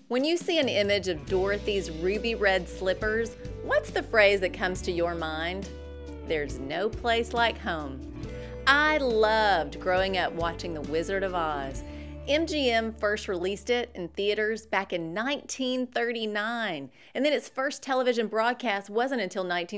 When you see an image of Dorothy's ruby red slippers, what's the phrase that comes to your mind? There's no place like home. I loved growing up watching The Wizard of Oz. MGM first released it in theaters back in 1939, and then its first television broadcast wasn't until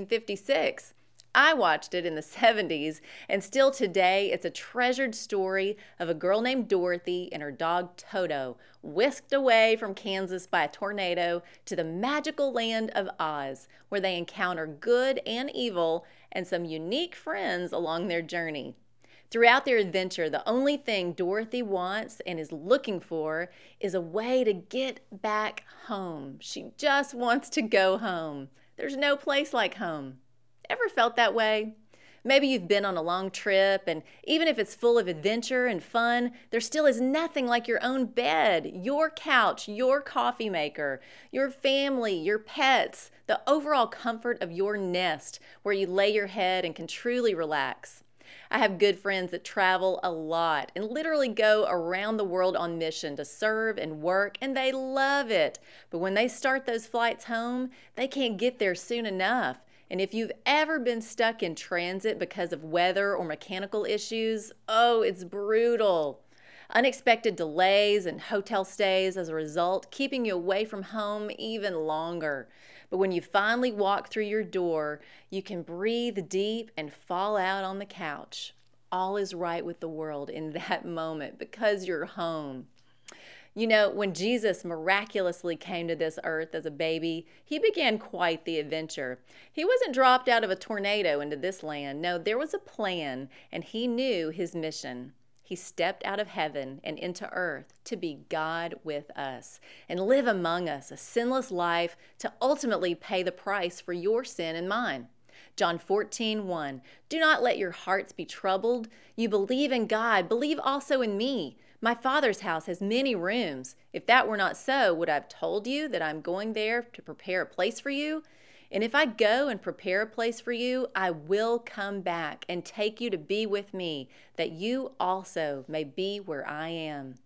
1956. I watched it in the 70s, and still today it's a treasured story of a girl named Dorothy and her dog Toto, whisked away from Kansas by a tornado to the magical land of Oz, where they encounter good and evil and some unique friends along their journey. Throughout their adventure, the only thing Dorothy wants and is looking for is a way to get back home. She just wants to go home. There's no place like home. Ever felt that way? Maybe you've been on a long trip, and even if it's full of adventure and fun, there still is nothing like your own bed, your couch, your coffee maker, your family, your pets, the overall comfort of your nest where you lay your head and can truly relax. I have good friends that travel a lot and literally go around the world on mission to serve and work, and they love it. But when they start those flights home, they can't get there soon enough. And if you've ever been stuck in transit because of weather or mechanical issues, oh, it's brutal. Unexpected delays and hotel stays as a result, keeping you away from home even longer. But when you finally walk through your door, you can breathe deep and fall out on the couch. All is right with the world in that moment because you're home. You know, when Jesus miraculously came to this earth as a baby, he began quite the adventure. He wasn't dropped out of a tornado into this land. No, there was a plan, and he knew his mission. He stepped out of heaven and into earth to be God with us and live among us a sinless life to ultimately pay the price for your sin and mine. John 14:1. Do not let your hearts be troubled. You believe in God, believe also in me. My Father's house has many rooms. If that were not so, would I have told you that I'm going there to prepare a place for you? And if I go and prepare a place for you, I will come back and take you to be with me, that you also may be where I am.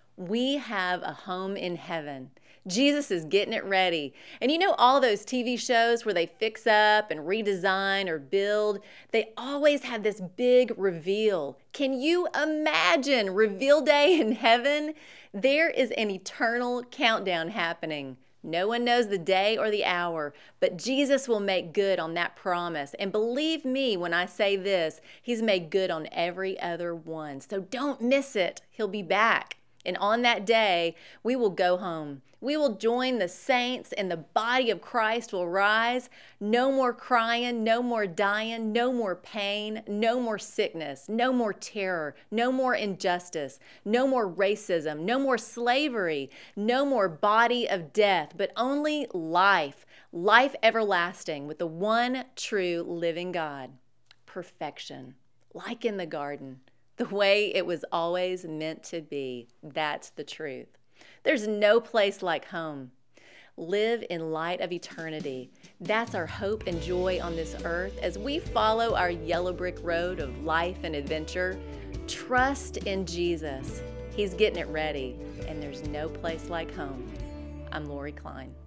We have a home in heaven. Jesus is getting it ready. And you know all those TV shows where they fix up and redesign or build, they always have this big reveal. Can you imagine reveal day in heaven? There is an eternal countdown happening. No one knows the day or the hour, but Jesus will make good on that promise. And believe me when I say this, he's made good on every other one. So don't miss it. He'll be back. And on that day, we will go home. We will join the saints and the body of Christ will rise. No more crying, no more dying, no more pain, no more sickness, no more terror, no more injustice, no more racism, no more slavery, no more body of death, but only life, life everlasting with the one true living God. Perfection, like in the garden. The way it was always meant to be. That's the truth. There's no place like home. Live in light of eternity. That's our hope and joy on this earth as we follow our yellow brick road of life and adventure. Trust in Jesus. He's getting it ready, and there's no place like home. I'm Lori Klein.